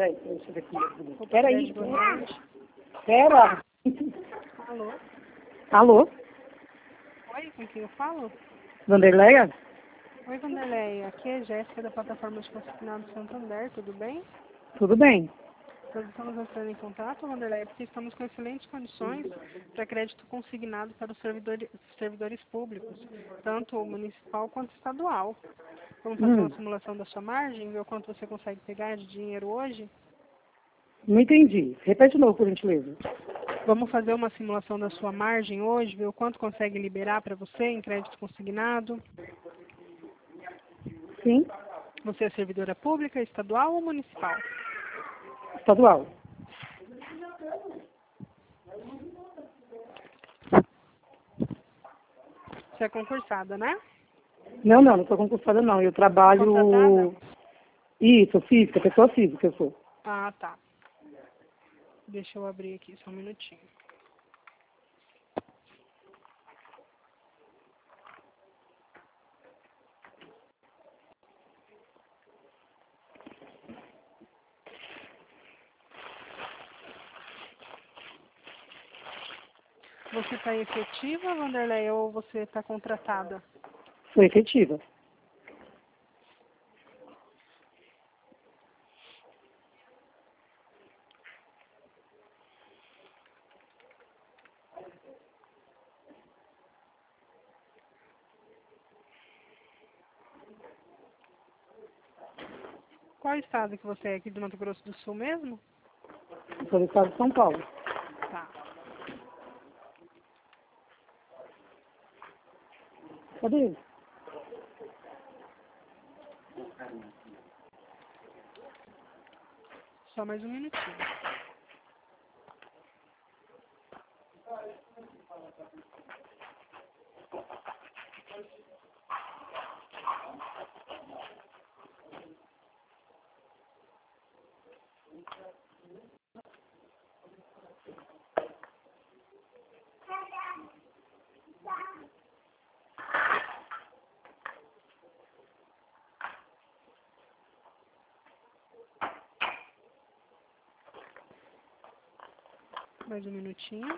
Peraí, deixa eu ver aqui. Peraí. Pera. Alô? Alô? Oi, com quem eu falo? Vanderleia? Oi, Vanderleia. Aqui é Jéssica da plataforma de consignado Santander, tudo bem? Tudo bem? Nós estamos entrando em contato, Vanderleia, porque estamos com excelentes condições para crédito consignado para os servidores públicos, tanto municipal quanto estadual. Vamos fazer uma simulação da sua margem, ver o quanto você consegue pegar de dinheiro hoje? Não entendi. Repete de novo, por gentileza. Vamos fazer uma simulação da sua margem hoje, ver o quanto consegue liberar para você em crédito consignado. Sim? Você é servidora pública, estadual ou municipal? Estadual. Você é concursada, né? Não sou concursada não. Eu trabalho... Contratada? Isso, física, pessoa física eu sou. Ah, tá. Deixa eu abrir aqui só um minutinho. Você está efetiva, Vanderlei, ou você está contratada? Sou efetiva. Qual estado que você é aqui do Mato Grosso do Sul mesmo? Sou do estado de São Paulo. Tá. Cadê ele? Só mais um minutinho. Mais um minutinho.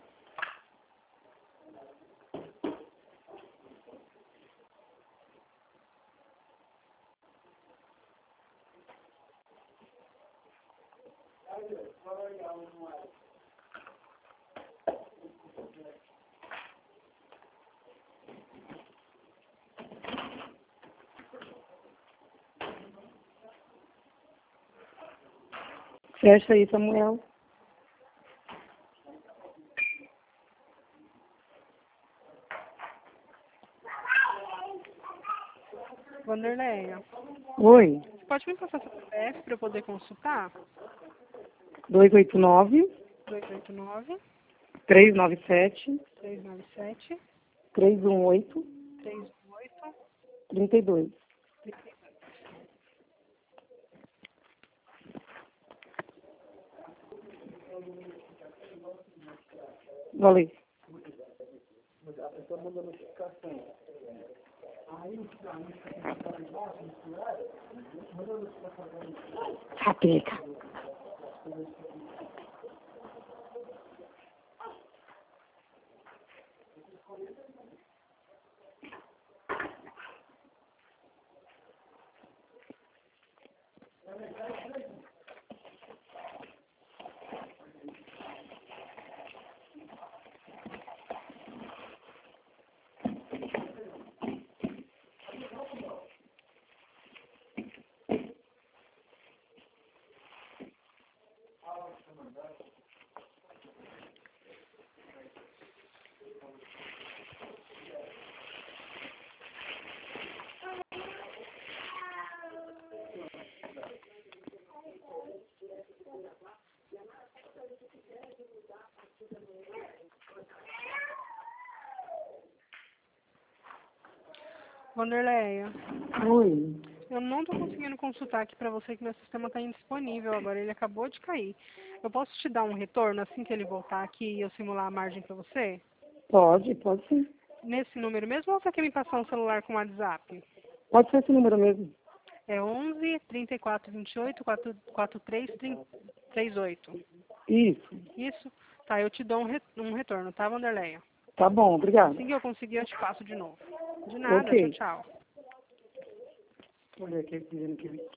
Fecha aí, Samuel. Vanderleia, Oi. você pode me passar seu CPF para eu poder consultar? 289 289 397 397 318 38 32. Valeu. Sapeca. Vanderleia, Oi. eu não estou conseguindo consultar aqui para você que meu sistema está indisponível agora, ele acabou de cair. Eu posso te dar um retorno assim que ele voltar aqui e eu simular a margem para você? Pode sim. Nesse número mesmo ou você quer me passar um celular com WhatsApp? Pode ser esse número mesmo. É 11 34 28 43 38. Isso. Isso? Tá, eu te dou um retorno, tá, Vanderleia? Tá bom, obrigado. Assim que eu conseguir, eu te passo de novo. De nada, Ok. tchau, tchau. Olha aqui dizendo que